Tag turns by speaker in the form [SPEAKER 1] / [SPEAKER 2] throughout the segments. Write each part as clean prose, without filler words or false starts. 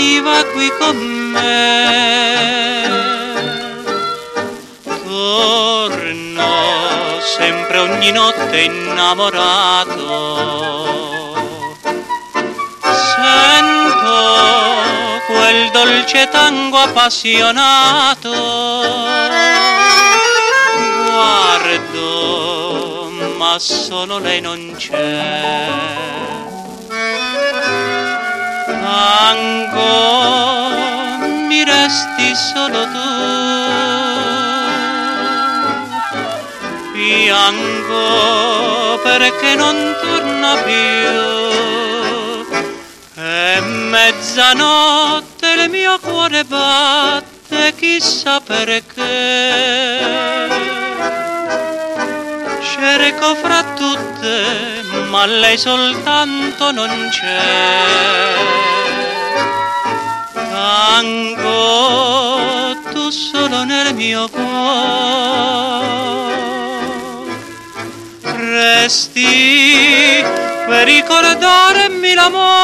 [SPEAKER 1] veniva qui con me. Torno sempre ogni notte innamorato, sento quel dolce tango appassionato, guardo ma solo lei non c'è. Tango, mi resti solo tu, piango perché non torna più. È mezzanotte, il mio cuore batte, chissà perché. Cerco fra tutte, ma lei soltanto non c'è. Tango, tu solo nel mio cuore resti per ricordarmi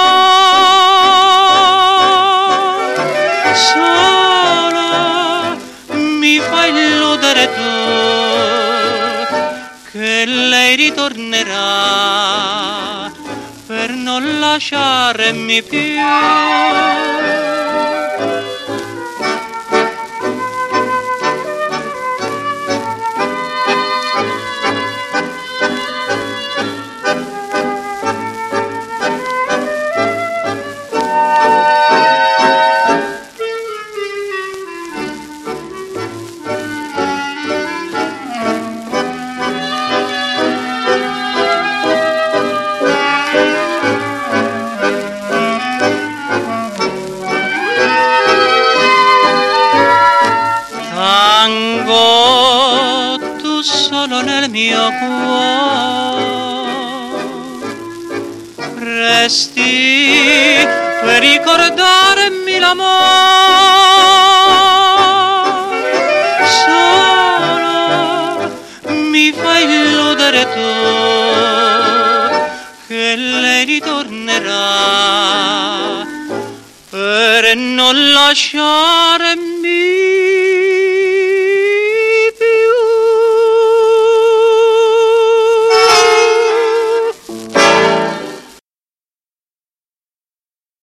[SPEAKER 1] l'amore. Solo mi fai illudere tu che lei ritornerà per non lasciarmi più. Tango, tu solo nel mio cuore resti per ricordarmi l'amore. Solo mi fai illudere tu che lei ritornerà per non lasciarmi